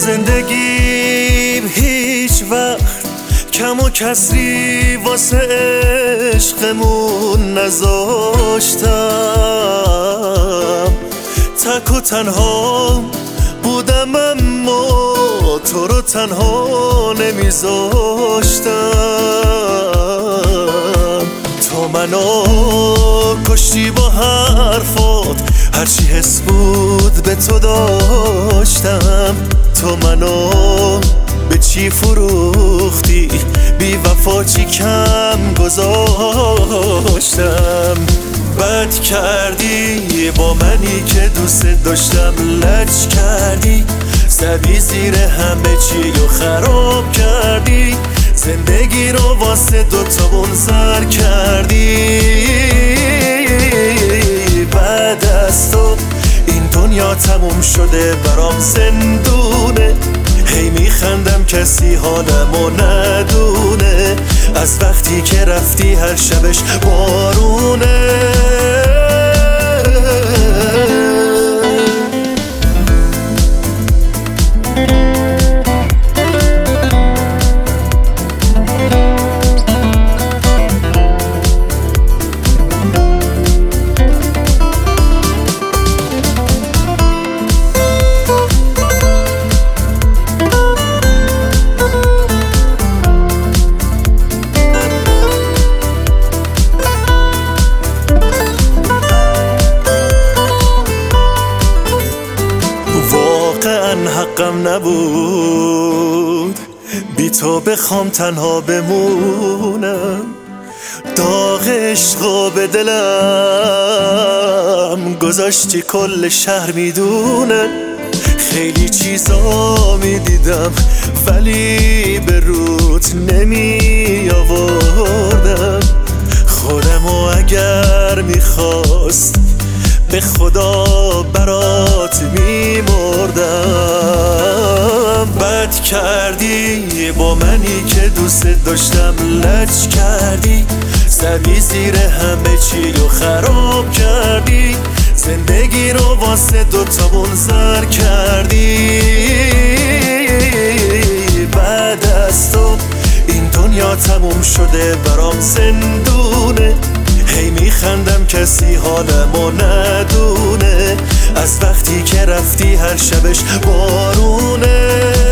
زندگیم هیچ وقت کم و کسری واسه عشقمون نذاشتم. تک و تنها بودم اما تو رو تنها نمیذاشتم. تو منو کشتی با حرفات، هرچی حس بود به تو داشتم. تو منو به چی فروختی، بی وفا چی کم گذاشتم. بد کردی با منی که دوست داشتم، لج کردی زدی زیر همه چی و خراب کردی. زندگی رو واسه دوتامون زر کردی. بعد از تو این دنیا تموم شده، برام زندونه. هی میخندم کسی حالمو ندونه، از وقتی که رفتی هر شبش بارونه. حقم نبود بی تو بخوام تنها بمونم. داغ عشقو به دلم گذاشتی، کل شهر میدونن. خیلی چیزا میدیدم ولی به روت نمی آوردم. خودمو اگر میخواست به خدا برات میمردم. بد کردی با منی که دوست داشتم، لج کردی زدی زیر همه چی و خراب کردی. زندگی رو واسه دوتامون زر کردی. بعد از تو این دنیا تموم شده، برام زندونه. هی میخندم کسی حالمو ندونه، از وقتی که رفتی هر شبش بارونه.